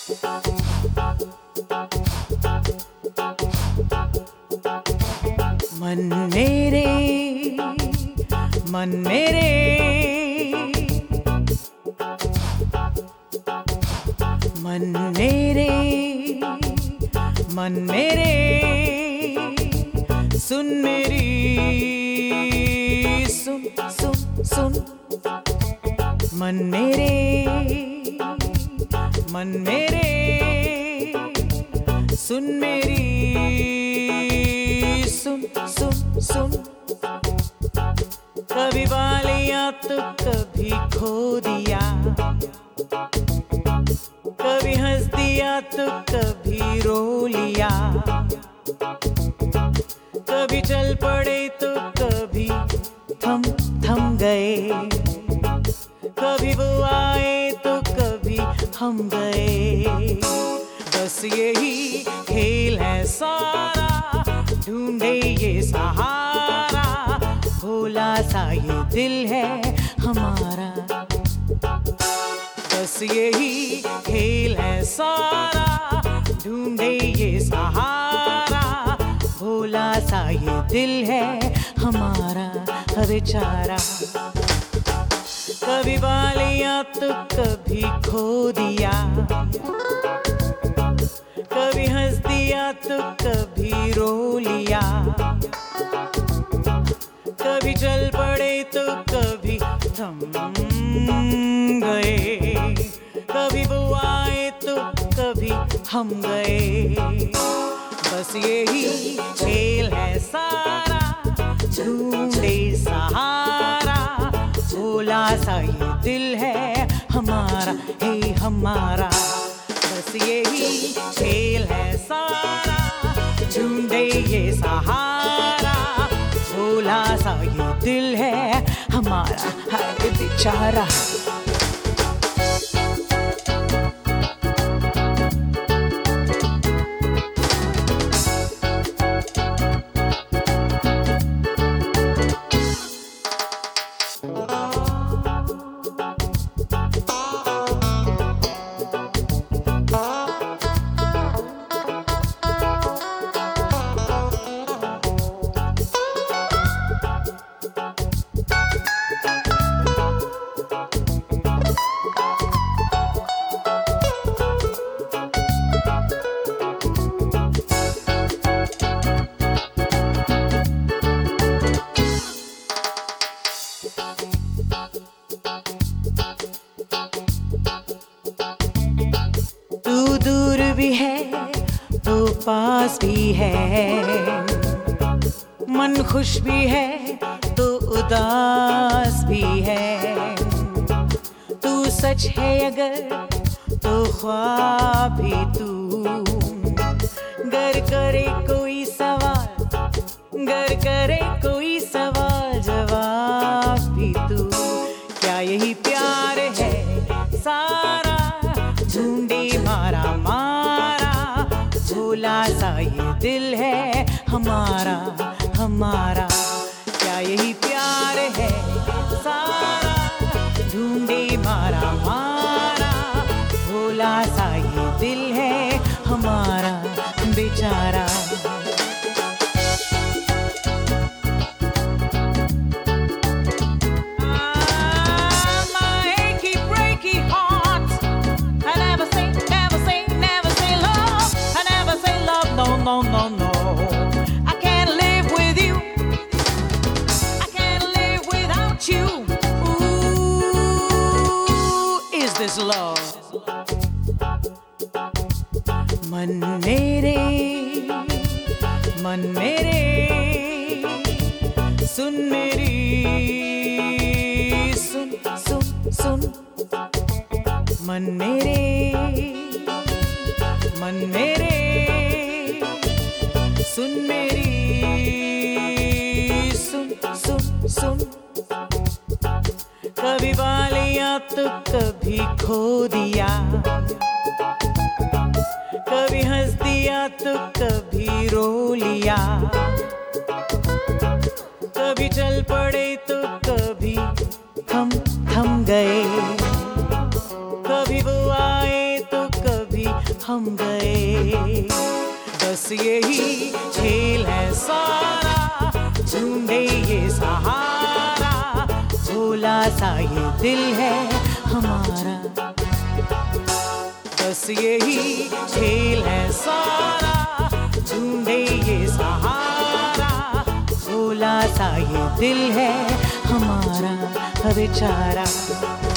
मन मेरे, मन मेरे, मन मेरे, मन मेरे, सुन मेरी, सुन सुन सुन, मन मेरे, मन मेरे, सुन मेरी, सुन सुन सुन। कभी पा लिया तो कभी खो दिया, कभी हंस दिया तो कभी रो लिया, कभी चल पड़े तो कभी थम थम गए, कभी वो आए तो कभी हम गए। बस यही खेल है सारा, ढूंढे ये सहारा, भोला सा ये दिल है हमारा। बस यही खेल है सारा, ढूंढे ये सहारा, भोला सा ये दिल है हमारा बेचारा। कभी पा लिया तो कभी खो दिया, कभी हंस दिया तो कभी रो लिया, कभी चल पड़े तो कभी थम गए, कभी वो आए तो कभी हम गए। बस यही खेल है सारा, ढूंढे सहारा, भोला सा ये दिल है हमारा, हे हमारा। बस यही खेल है सारा, ढूंढे ये सहारा, भोला सा ये दिल है हमारा, हाय बेचारा। तू दूर भी है तो पास भी है, मन खुश भी है तो उदास भी है। तू सच है अगर तो ख्वाब भी तू, गर करे कोई सवाल, गर करे कोई सवाल, जवाब भी तू। क्या यही प्यार है सारा, ढूंढे मारा मारा, भोला सा ये दिल है हमारा हमारा। क्या यही प्यार है सारा, ढूंढे मारा मारा, भोला सा ये दिल है हमारा बेचारा। No, no, no, I can't live with you, I can't live without you. Ooh, is this love? मन मेरे, मन मेरे, सुन मेरी, सुन सुन सुन, मन मेरे, मन मेरे, सुन मेरी, सुन सुन सुन। कभी पा लिया तो कभी खो दिया, कभी हंस दिया तो कभी रो लिया, कभी चल पड़े तो कभी थम थम गए, कभी वो आए तो कभी हम गए। बस यही खेल है सारा, ढूंढे ये सहारा, भोला सा ये दिल है हमारा। बस यही खेल है सारा, ढूंढे ये सहारा, भोला सा ये दिल है हमारा बेचारा।